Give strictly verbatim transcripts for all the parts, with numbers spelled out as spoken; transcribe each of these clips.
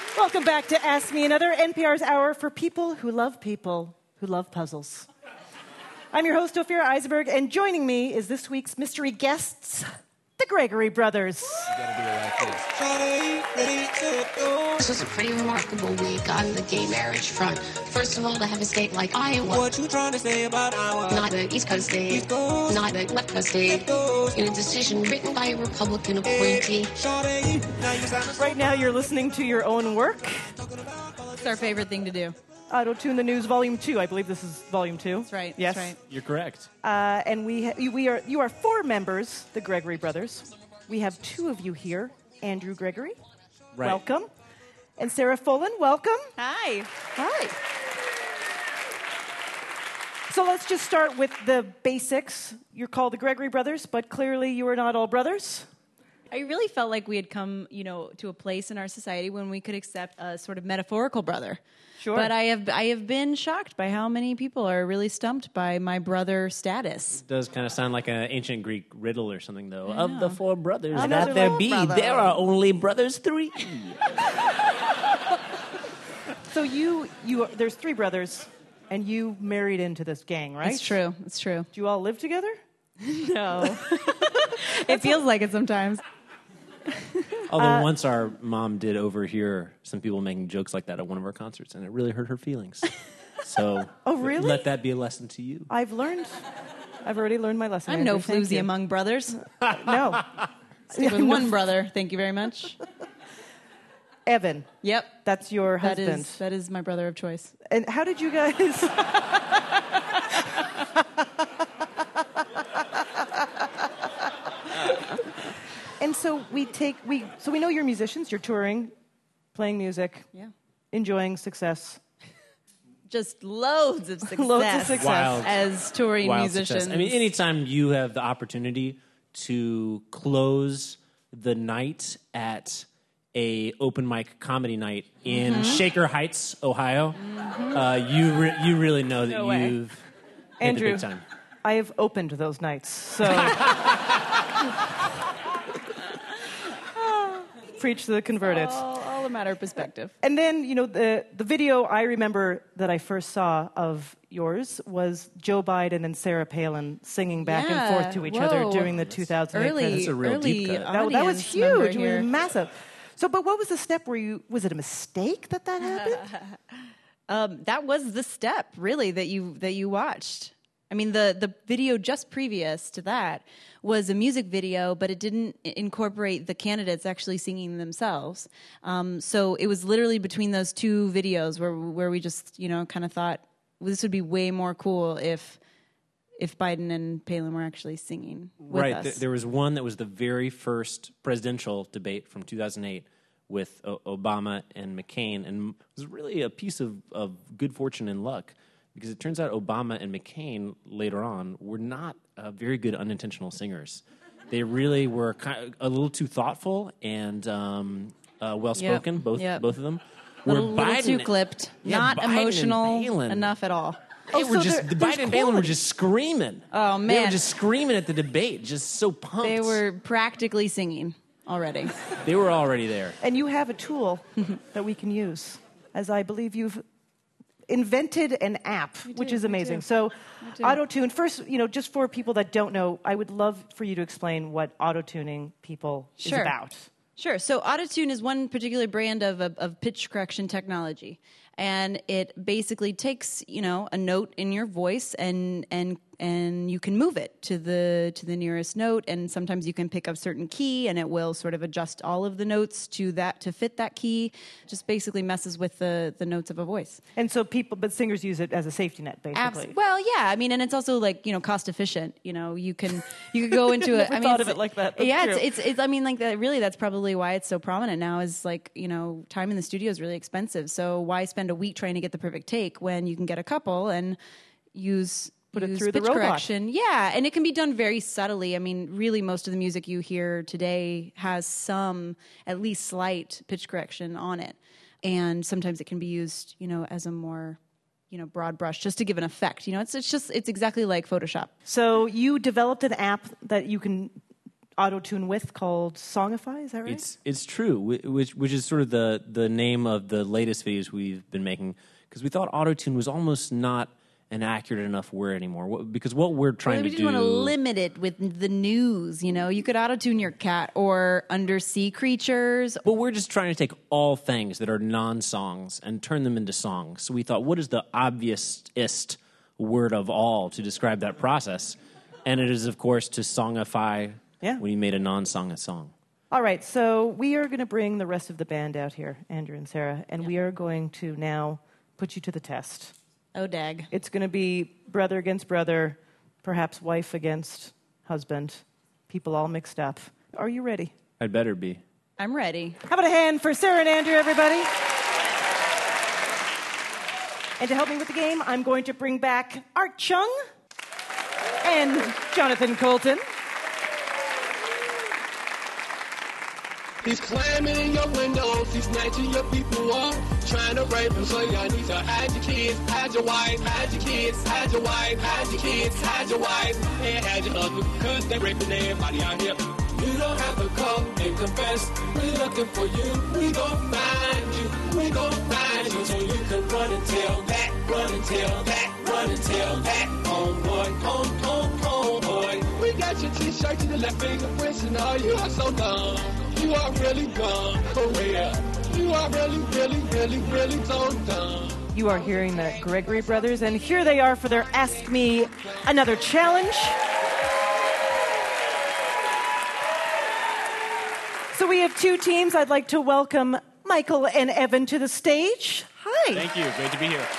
Welcome back to Ask Me Another, N P R's hour for people who love people who love puzzles. I'm your host, Ophira Eisenberg, and joining me is this week's mystery guests, the Gregory Brothers. You gotta do it like this. This was a pretty remarkable week on the gay marriage front. First of all, to have a state like Iowa. What you trying to say about Iowa? Not an East Coast state. East Coast. Not a West Coast state. In a decision written by a Republican appointee. Right now, you're listening to your own work. It's our favorite thing to do. Auto Tune the News, Volume Two. I believe this is Volume Two. That's right. Yes, That's right. You're correct. Uh, and we ha- we are you are four members, the Gregory Brothers. We have two of you here, Andrew Gregory. Right. Welcome. And Sarah Fullen, welcome. Hi. Hi. So let's just start with the basics. You're called the Gregory Brothers, but clearly you are not all brothers. I really felt like we had come, you know, to a place in our society when we could accept a sort of metaphorical brother. Sure. But I have I have been shocked by how many people are really stumped by my brother status. It does kind of sound like an ancient Greek riddle or something, though. I Of know. the four brothers Another that there little be, brother. there are only brothers three. So you you there's three brothers, and you married into this gang, right? It's true. It's true. Do you all live together? No. It feels like it sometimes. Although Uh, once our mom did overhear some people making jokes like that at one of our concerts, and it really hurt her feelings. So Oh, really? let that be a lesson to you. I've learned. I've already learned my lesson. I'm no Andrew. Thank floozy you. among brothers. No. Stick with one brother. Thank you very much. Evan, Yep. that's your That husband. is that is my brother of choice. And how did you guys... And so we take... we So we know you're musicians. You're touring, playing music, Yeah. enjoying success. Just loads of success. Loads of success. Wild. As touring Wild musicians. success. I mean, anytime you have the opportunity to close the night at a open mic comedy night in Mm-hmm. Shaker Heights, Ohio, uh, you re- you really know that No way. you've hit the Andrew, big time. I have opened those nights, so... Preach to the converted. all, all a matter of perspective. And then, you know, the, the video I remember that I first saw of yours was Joe Biden and Sarah Palin singing back Yeah. and forth to each Whoa. other during the two thousand eight Early, presidential- That's a real early deep cut. That, that was audience member huge. It was here. massive. So, but what was the step where you, was it a mistake that that happened? Um, that was the step, really, that you that you watched. I mean, the the video just previous to that was a music video, but it didn't i- incorporate the candidates actually singing themselves. Um, so it was literally between those two videos where where we just, you know, kind of thought, well, this would be way more cool if if Biden and Palin were actually singing with Right. us. Th- there was one that was the very first presidential debate from two thousand eight with o- Obama and McCain, and it was really a piece of, of good fortune and luck because it turns out Obama and McCain later on were not uh, very good unintentional singers. They really were kind of a little too thoughtful and um, uh, well-spoken, Yep. both Yep. both of them. little, Where little too Biden- clipped, Yeah, not Biden and emotional Palin. enough at all. They Oh, were so just there- the there's Biden and Palin were quality. just screaming. Oh, They man. were just screaming at the debate, just so pumped. They were practically singing already. They were already there. And you have a tool that we can use, as I believe you've invented an app, which do, is we amazing. do. So, do. auto-tune, first, you know, just for people that don't know, I would love for you to explain what auto-tuning people Sure. is about. Sure. So Autotune is one particular brand of, of, of pitch correction technology. And it basically takes, you know, a note in your voice and and and you can move it to the to the nearest note, and sometimes you can pick up certain key and it will sort of adjust all of the notes to that to fit that key. Just basically messes with the the notes of a voice. And so people, but singers use it as a safety net, basically. Abs- well, yeah. I mean, and it's also like, you know, cost efficient. You know, you can you could go into it. Never I mean, thought of it's- it like that. That's yeah, true. it's, it's it's. I mean, like that. Really, that's probably why it's so prominent now. Is like, you know, time in the studio is really expensive. So why spend a week trying to get the perfect take when you can get a couple and use. Put it use through the pitch robot. correction. Yeah, and it can be done very subtly. I mean, really, most of the music you hear today has some, at least slight pitch correction on it, and sometimes it can be used, you know, as a more, you know, broad brush just to give an effect. You know, it's it's just it's exactly like Photoshop. So you developed an app that you can auto-tune with called Songify, is that right? It's it's true, whi- which which is sort of the the name of the latest videos we've been making, because we thought auto-tune was almost not an accurate enough word anymore. What, because what we're trying Well, we to didn't do, want to limit it with the news. You know, you could auto-tune your cat or undersea creatures. but we're just trying to take all things that are non-songs and turn them into songs. So we thought, what is the obviousest word of all to describe that process? And it is, of course, to songify. Yeah. When you made a non-song a song. All right, so we are going to bring the rest of the band out here, Andrew and Sarah, and we are going to now put you to the test. Oh, dag. It's going to be brother against brother, perhaps wife against husband, people all mixed up. Are you ready? I'd better be. I'm ready. How about a hand for Sarah and Andrew, everybody? And to help me with the game, I'm going to bring back Art Chung and Jonathan Colton. He's climbing in your windows, he's snatching your people up, trying to rape them, so y'all need to hide your kids, hide your wife, hide your kids, hide your wife, hide your kids, hide your wife, and hide your husband, cause they raping everybody out here. You don't have to come and confess, we're looking for you, we gon' find you, we gon' find you, so you can run and tell that, run and tell that, run and tell that, on boy, on, on, on boy. We got your t-shirt to the left fingerprints and all, you are so dumb. You are really dumb, for real. You are really, really, really, really so dumb. You are hearing the Gregory Brothers, and here they are for their Ask Me Another challenge. So we have two teams. I'd like to welcome Michael and Evan to the stage. Hi. Thank you. Great to be here.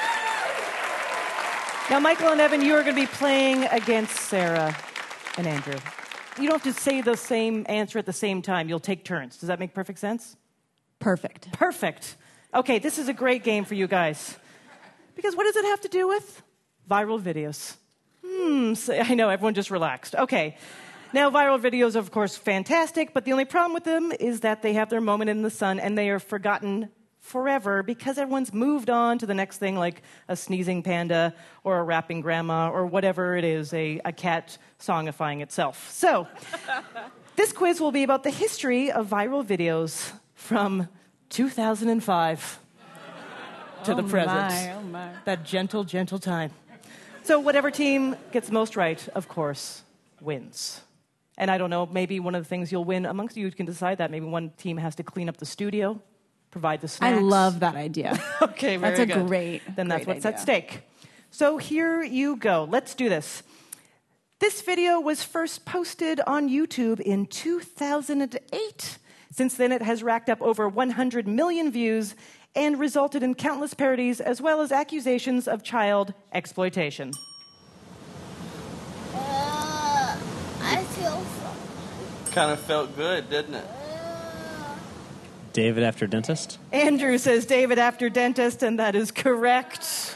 Now, Michael and Evan, you are going to be playing against Sarah and Andrew. You don't have to say the same answer at the same time. You'll take turns. Does that make perfect sense? Perfect. Perfect. Okay, this is a great game for you guys. Because what does it have to do with? Viral videos. Hmm, so, I know, everyone just relaxed. Okay. Now, viral videos are, of course, fantastic, but the only problem with them is that they have their moment in the sun and they are forgotten forever because everyone's moved on to the next thing, like a sneezing panda or a rapping grandma or whatever it is, a, a cat songifying itself. So, this quiz will be about the history of viral videos from two thousand five to oh the present. My, oh my. That gentle, gentle time. So, whatever team gets most right, of course, wins. And I don't know, maybe one of the things you'll win amongst you can decide that. Maybe one team has to clean up the studio, provide the snacks. I love that idea. Okay, very That's a good. great, Then that's great what's idea. at stake. So here you go. Let's do this. This video was first posted on YouTube in two thousand eight. Since then, it has racked up over one hundred million views and resulted in countless parodies as well as accusations of child exploitation. Uh, I feel so. Kind of felt good, didn't it? David after dentist? Andrew says David after dentist, and that is correct.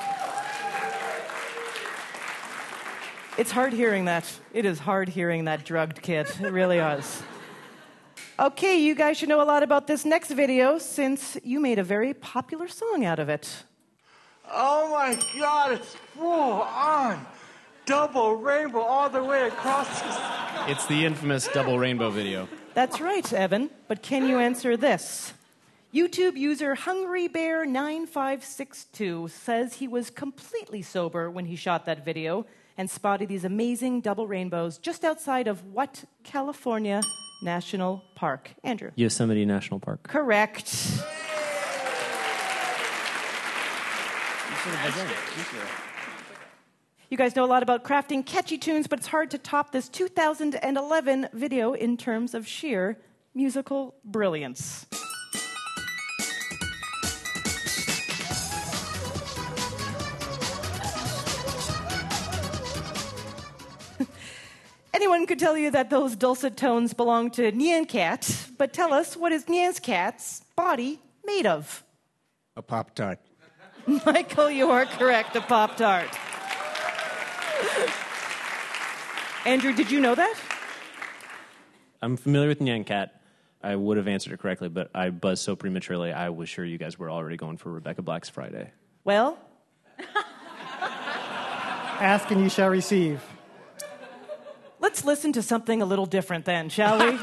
It's hard hearing that. It is hard hearing that drugged kid. It really is. Okay, you guys should know a lot about this next video since you made a very popular song out of it. Oh my God, it's full on. Double rainbow all the way across the sky. It's the infamous double rainbow video. That's right, Evan. But can you answer this? YouTube user Hungry Bear nine five six two says he was completely sober when he shot that video and spotted these amazing double rainbows just outside of what California National Park? Andrew. Yosemite National Park. Correct. You guys know a lot about crafting catchy tunes, but it's hard to top this two thousand eleven video in terms of sheer musical brilliance. Anyone could tell you that those dulcet tones belong to Nyan Cat, but tell us, what is Nyan Cat's body made of? A Pop-Tart. Michael, you are correct, a Pop-Tart. Andrew, did you know that? I'm familiar with Nyan Cat. I would have answered it correctly, but I buzzed so prematurely, I was sure you guys were already going for Rebecca Black's Friday. Well, Ask and you shall receive. let's listen to something a little different then, shall we?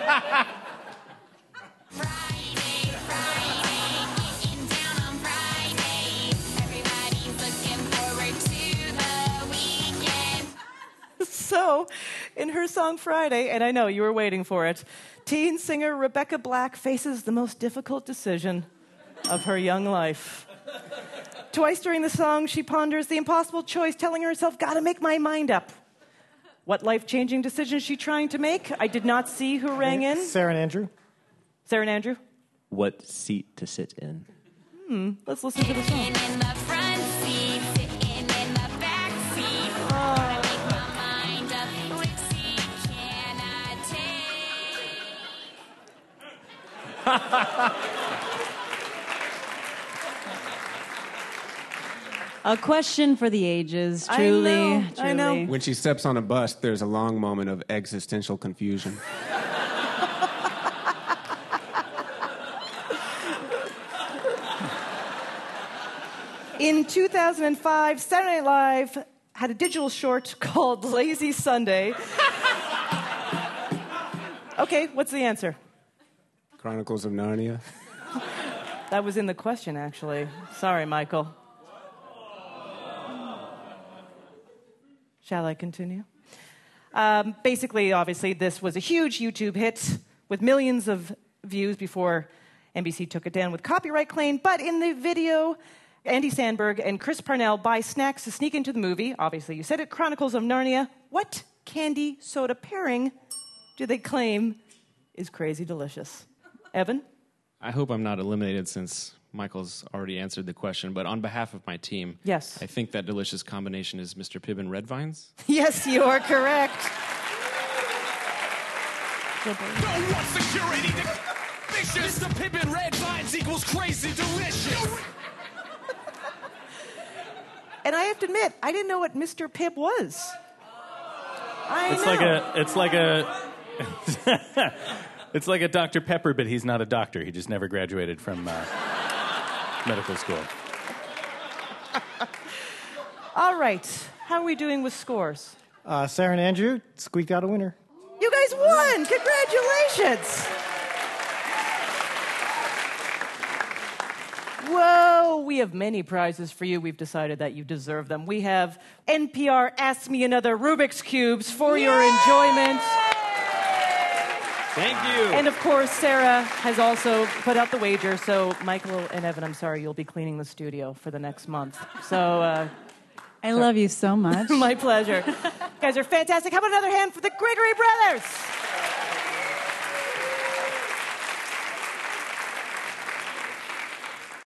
So, in her song Friday, and I know you were waiting for it, teen singer Rebecca Black faces the most difficult decision of her young life. Twice during the song, she ponders the impossible choice, telling herself, gotta make my mind up. What life-changing decision is she trying to make? I did not see who rang in. Sarah and Andrew. Sarah and Andrew? What seat to sit in? Hmm, let's listen to the song. In the front seat, sitting in the back seat. Gotta make my mind up. Which seat can I take? A question for the ages, truly. I know, truly. I know. When she steps on a bus, there's a long moment of existential confusion. In two thousand five, Saturday Night Live had a digital short called Lazy Sunday. Okay, what's the answer? Chronicles of Narnia. That was in the question, actually. Sorry, Michael. Shall I continue? Um, basically, obviously, this was a huge YouTube hit with millions of views before N B C took it down with copyright claim. But in the video, Andy Samberg and Chris Parnell buy snacks to sneak into the movie. Obviously, you said it, Chronicles of Narnia. What candy soda pairing do they claim is crazy delicious? Evan? I hope I'm not eliminated since Michael's already answered the question, but on behalf of my team, Yes. I think that delicious combination is Mister Pibb and Red Vines. Yes, you are correct. Don't want security. Mister Pibb and Red Vines equals crazy delicious. And I have to admit, I didn't know what Mister Pibb was. I It's know. like a. It's like a. It's like a Doctor Pepper, but he's not a doctor. He just never graduated from uh, medical school. All right. How are we doing with scores? Uh, Sarah and Andrew squeaked out a winner. You guys won! Congratulations! Whoa, we have many prizes for you. We've decided that you deserve them. We have N P R Ask Me Another Rubik's Cubes for your enjoyment. Thank you. And of course, Sarah has also put out the wager. So, Michael and Evan, I'm sorry, you'll be cleaning the studio for the next month. So, uh, I love you so much. my pleasure. You guys are fantastic. How about another hand for the Gregory Brothers?